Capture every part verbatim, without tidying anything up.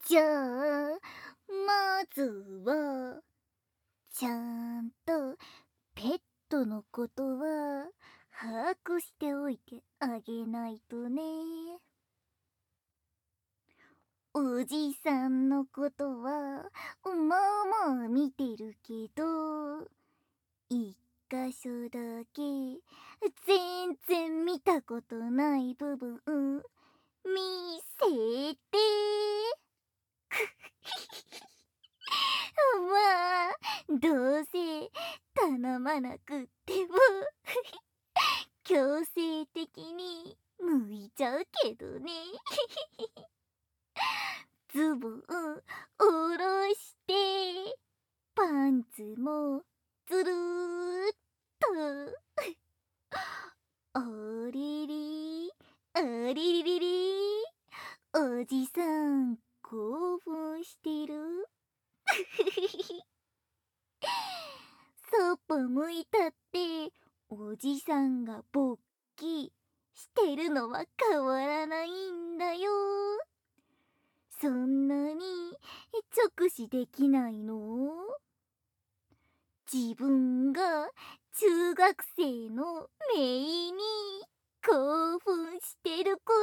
じゃあ、まずは、ちゃんとペットのことは把握しておいてあげないとね。おじさんのことはまあまあ見てるけど、一箇所だけ全然見たことない部分見せて。まあどうせ頼まなくっても強制的に剥いちゃうけどね。ズボン下ろしてパンツもずるーっと。あれりあれりりり、おじさん興奮してる。そっぽ向いたっておじさんが勃起してるのは変わらないんだよ。そんなに直視できないの？自分が中学生のメイに興奮してること、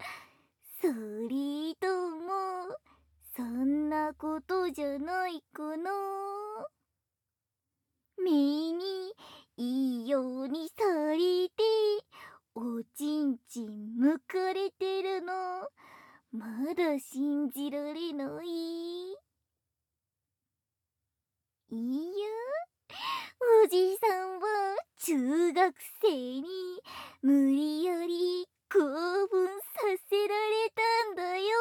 それともそんなことじゃないかな。メイにいいようにされておちんちんむかれてるのまだ信じられない？いや、おじさんは中学生に無理やり興奮させられたんだよ。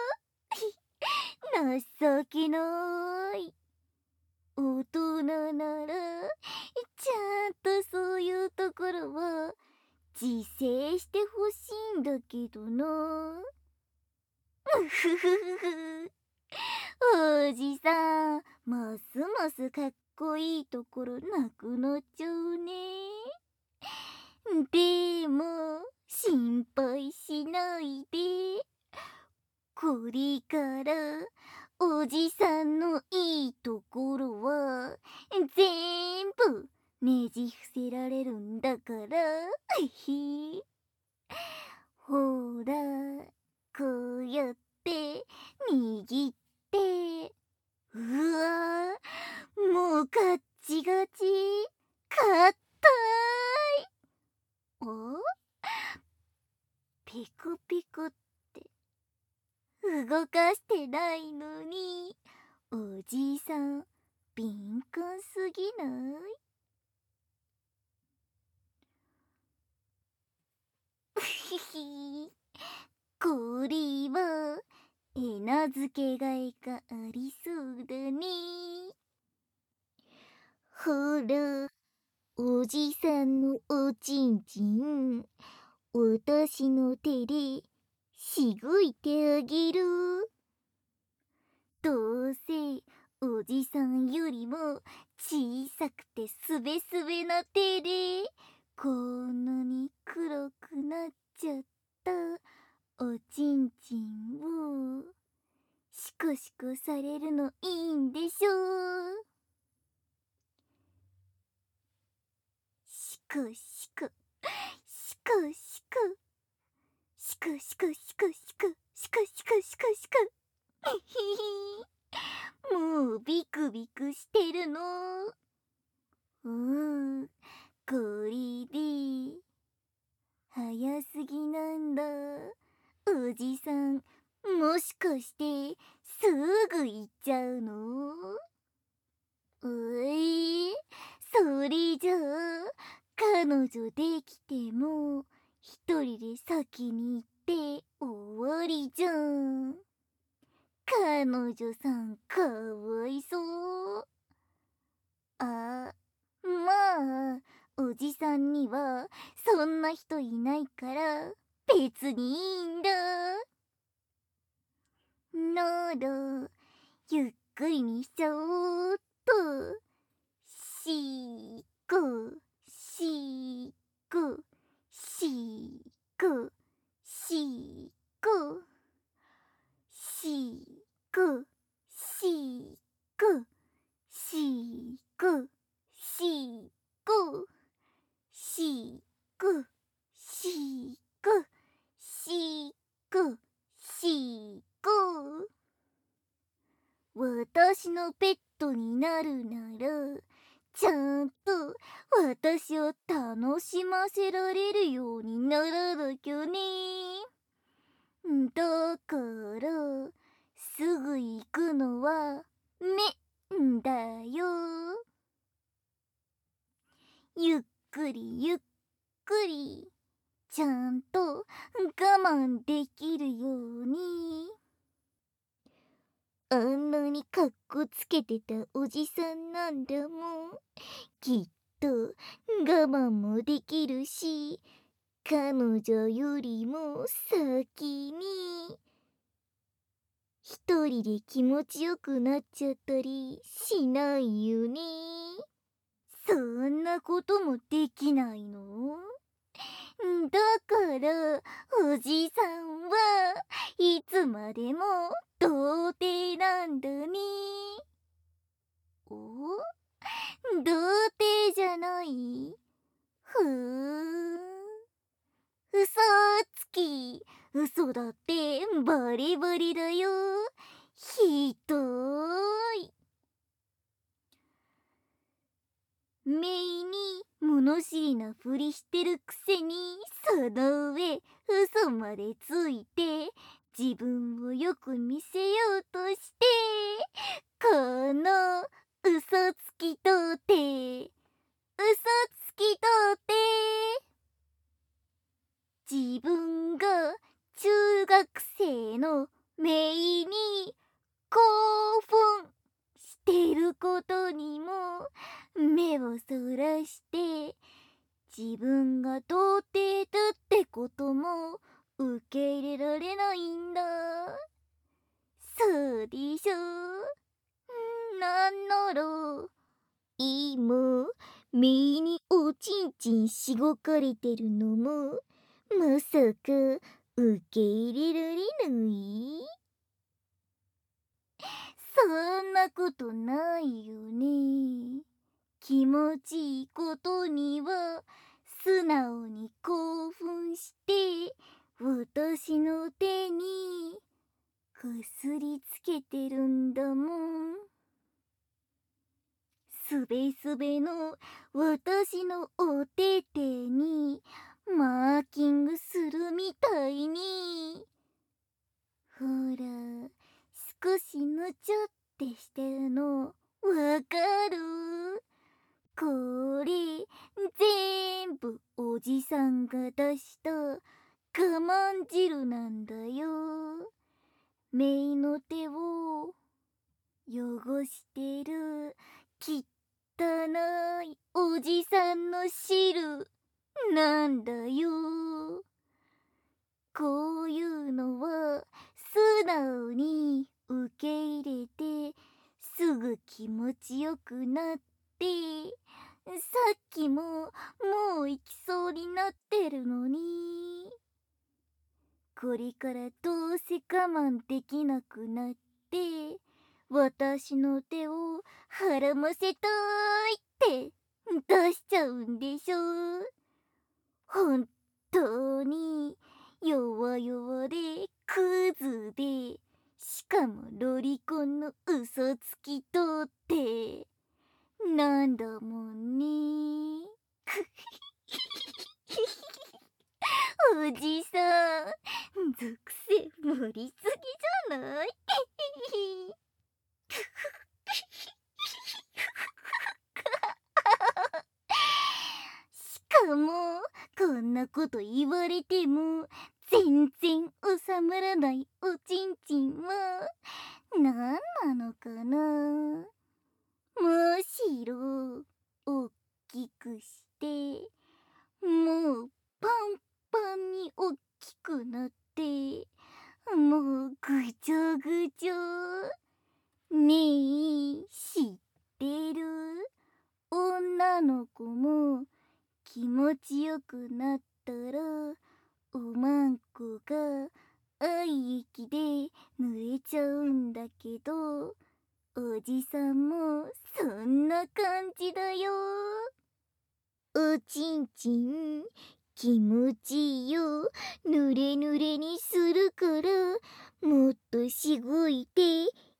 情けない。大人ならちゃんとそういうところは自制してほしいんだけどな。うふふふふ。おじさん、ますますかっこいいところなくなっちゃうね。でも心配しないで。これからおじさんのいいところは全部ねじ伏せられるんだから。ほら、こうやって握って、うわー、もうガッチガチ、かったーい。お、ピコピコって動かしてないのに、おじいさん敏感すぎない？ひひ、これはえなずけがいがありそうだね。ほら、おじさんのおちんちん、私の手でしごいてあげる。どうせおじさんよりも小さくてすべすべな手でこんなに黒くなっちゃったおちんちんをシコシコされるのいいんでしょ？シコシコシコシコシコシコシコシコシコシコシコシコ。ひひ、もうビクビクしてるの。うん、これで早すぎなんだ。おじさん、もしかしてすぐ行っちゃうの？うえ、それじゃあ彼女できても一人で先に行って終わりじゃん。彼女さんかわいそう。あ、まあおじさんにはそんな人いないから別にいいんだ。ならゆっくりにしちゃおうっと。しこしこしこしこし私のペットになるなら、ちゃんと私を楽しませられるようにならなきゃね。だからすぐ行くのはめんだよ。ゆっくりゆっくり、ちゃんと我慢できるように。あんなにかっこつけてたおじさんなんだもん。きっと我慢もできるし、彼女よりも先に一人で気持ちよくなっちゃったりしないよね。そんなこともできないの？だからおじさんはいつまでも童貞なんだね。お？童貞じゃない？ふーん。嘘つき。嘘だってバリバリだよ。ひどーい。めいに物知りなふりしてるくせに、その上嘘までついて自分をよく見せようとして、この嘘つき童貞、嘘つき童貞。自分が中学生のめいに興奮してることにも目をそらして、自分が童貞だってことも受け入れられないんだ。そうでしょ？なんなら今めいにおちんちんしごかれてるのもまさか受け入れられない？そんなことないよね。気持ちいいことには素直に興奮して私の手にこすりつけてるんだもん。すべすべの私のお手手にマーキングするみたいに。ほら、少しぬちょってしてるのわかる？これ全部おじさんが出した我慢汁なんだよ。めいの手を汚してる汚いおじさんの汁なんだよ。こういうのは素直に受け入れてすぐ気持ちよくなって、さっきももう行きそうになってるのに、これからどうせ我慢できなくなって私の手をはらませたいって出しちゃうんでしょ。本当に弱々でクズで、しかもロリコンの嘘つき童貞なんだもんね。おじさん、属性盛りすぎじゃない？しかもこんなこと言われても全然収まらないおちんちんは何なのかな。むしろおっきくしてもうパンパンにおっきくなって、もうぐちょぐちょ。ねえ、知ってる？女の子も気持ちよくなったらおまんこが愛液で濡れちゃうんだけど、おじさんもそんな感じだよ。おちんちん気持ちいいよ。ぬれぬれにするからもっとしごいて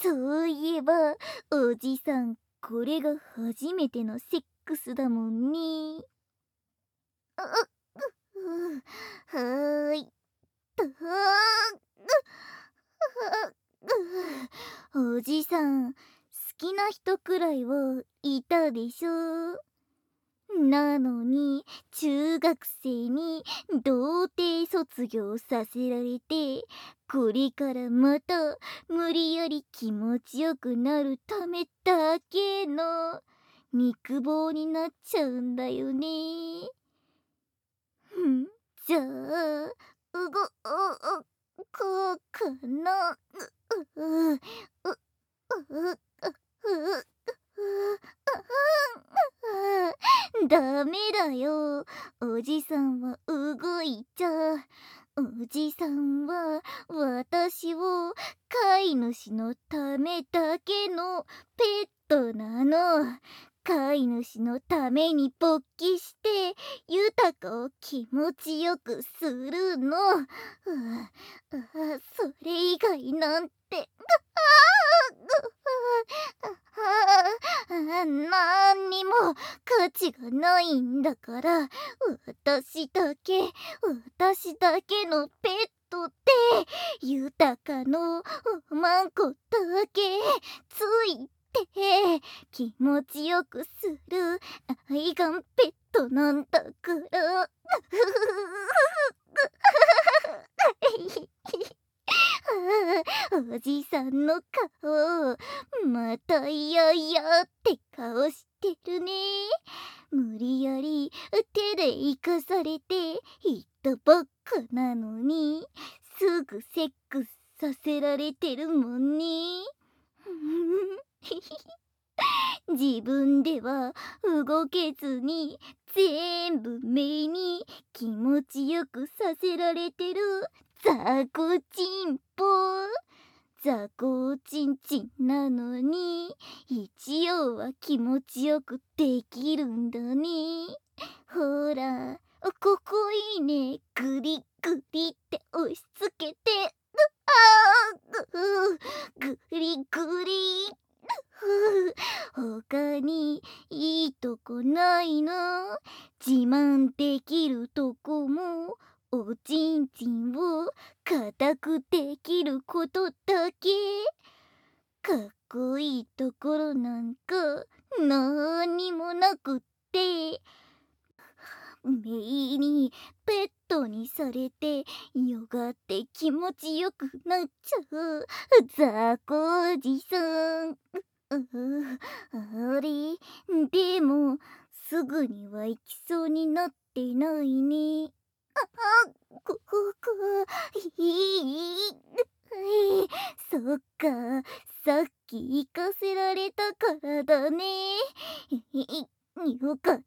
そういえばおじさん、これが初めてのセックスだもんね。うううはーいとうおじさん、好きな人くらいはいたでしょ。なのに中学生に童貞卒業させられて、これからまた無理やり気持ちよくなるためだけの肉棒になっちゃうんだよね。ふんじゃあうごううこうかな。うううううううダメだよ。おじさんは動いちゃ。おじさんは私を飼い主のためだけのペットなの。飼い主のために勃起して豊かを気持ちよくするの。ううそれ以外なんてなんにも価値がないんだから、私だけ私だけのペットって豊かのマンコだけついて気持ちよくする愛玩ペットなんだからおじさんの顔、またいやいやって顔してるね。無理やり手で生かされて言ったばっかなのに、すぐセックスさせられてるもんね。自分では動けずに全部目に気持ちよくさせられてる雑魚チンポ。雑魚チンチンなのに一応は気持ちよくできるんだね。ほらここいいね。グリグリって押し付けて、あーグリグリ他にいいとこないの？自慢できるとこもおちんちんを固くできることだけ。かっこいいところなんかなーにもなくって、めいにペットにされてよがって気持ちよくなっちゃう雑魚おじさん。あれでもすぐには行きそうになってないね。あこここいいそっか、さっき行かせられたからだね。よかった、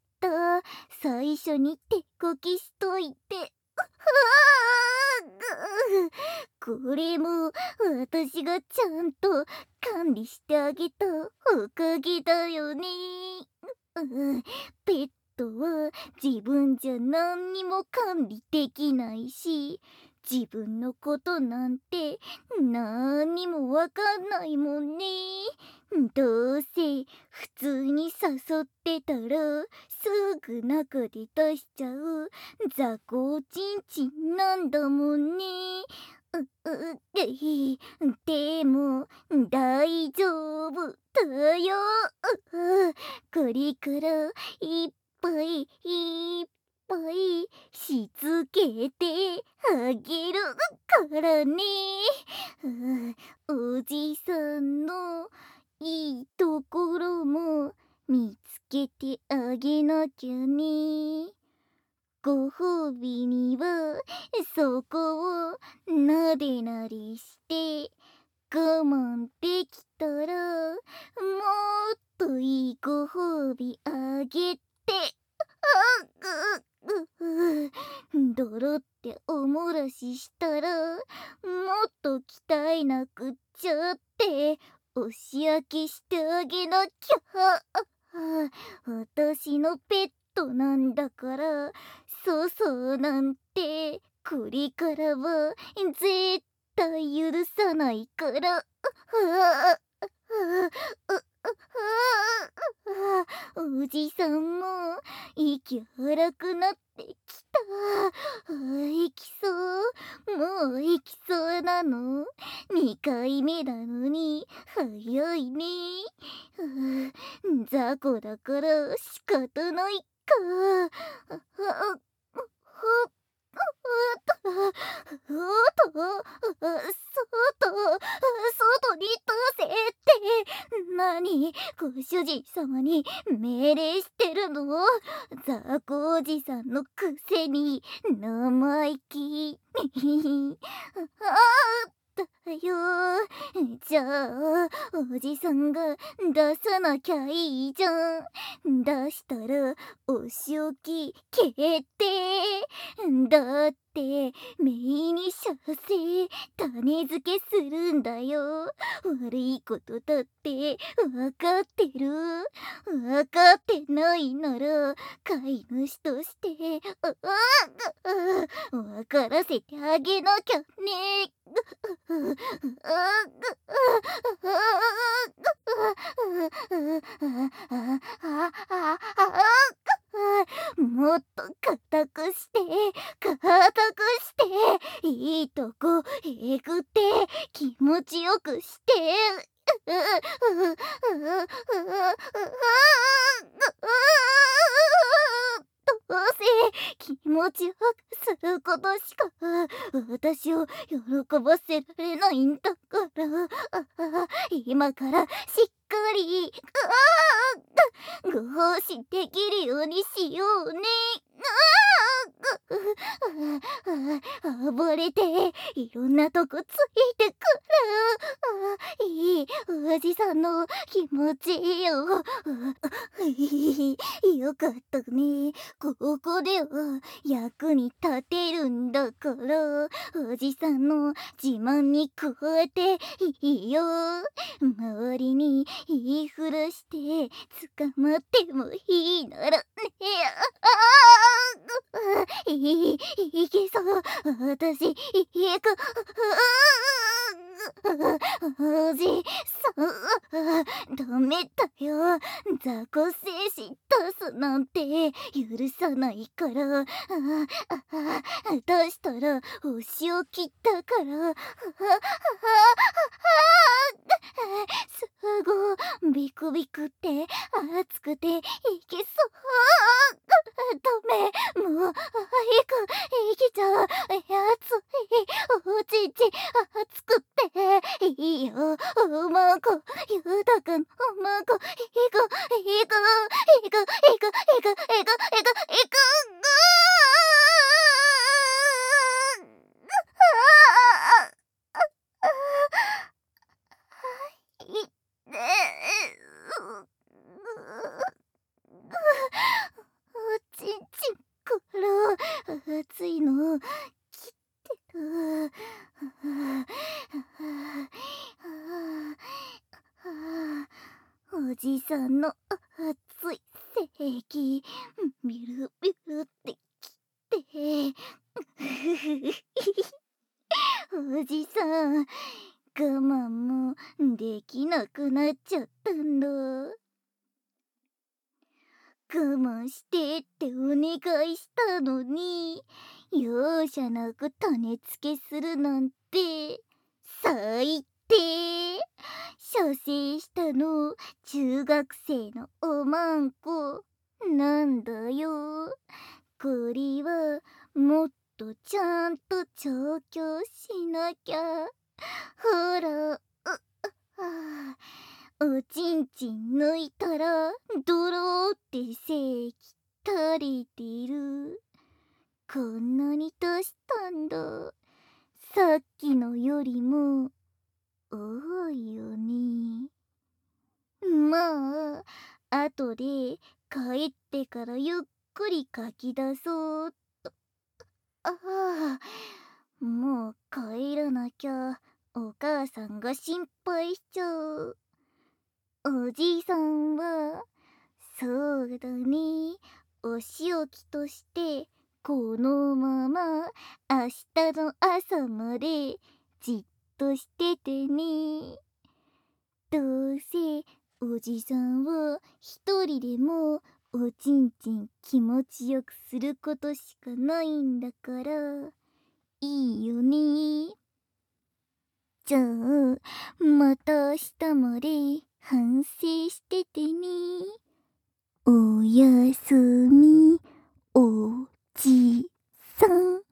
最初に手こきしといて。これも私がちゃんと管理してあげたおかげだよね。ペットは自分じゃ何にも管理できないし、自分のことなんて何にもわかんないもんね。どうせ普通に誘ってたらすぐ中で出しちゃう雑魚ちんちんなんだもんね。う、う、でも大丈夫だよ。これからいっぱいいっぱいしつけてあげるからね。おじさんのいいところも見つけてあげなきゃね。ご褒美にはそこをなでなでして我慢できたらもっといいご褒美あげて、ドロっておもらししたらもっと鍛えなくっちゃって押し焼きしてあげなきゃ。私のペットなんだから粗相なんてこれからは絶対許さないから。 おじさんも息荒くなってきた。行きそう、もう行きそうなの。にかいめなのに早いね。雑魚だから仕方ないか。おっと、外、外に出せって、何、ご主人様に命令してるの？雑魚おじさんのくせに生意気。あだよ。じゃあおじさんが出さなきゃいいじゃん。出したらお仕置き決定だって。メイに射精種付けするんだよ。悪いことだってわかってる。わかってないなら飼い主としてわからせてあげなきゃね。もっと固くして固くしていいとこえぐって気持ちよくしてどうせ気持ちよくすることしか私を喜ばせられないんだから今からしっかりご奉仕できるようにしようね。暴れていろんなとこついてくる。いいおじさんの気持ちよ。よかったね。ここでは役に立てるんだから、おじさんの自慢に加えていいよ。周りに言いふらして捕まってもいいならね。い、いけそう。私、いく。おじさん、ダメだよ。雑魚精神出すなんて許さないから。出したら星を切ったから。すごいビクビクって熱くていけそう。ダメ、もういく、いきちゃう。熱いおちんち熱くっていいよ。おまんこゆうたくん、おまんこいくいくいくいくいくいくいくいくいくいねおちんちんから熱いの切ってる。おじさんの熱い性液ビュルビュルってきておじさん我慢もできなくなっちゃったんだ。我慢してってお願いしたのに容赦なく種付けするなんて最低。射精したの中学生のおまんこなんだよ。これはもっとちゃんと調教しなきゃ。ほら、うあおちんちん抜いたらドローって精液垂れてる。こんなに出したんだ。さっきのよりも多いよね。まあ後で帰ってからゆっくり書き出そうっと。ああ、もう帰らなきゃお母さんが心配しちゃう。おじいさんはそうだね、お仕置きとしてこのまま明日の朝までじっとしててね。 どうせおじさんは一人でもおちんちん気持ちよくすることしかないんだからいいよね。じゃあまた明日まで反省しててね。おやすみおじさん。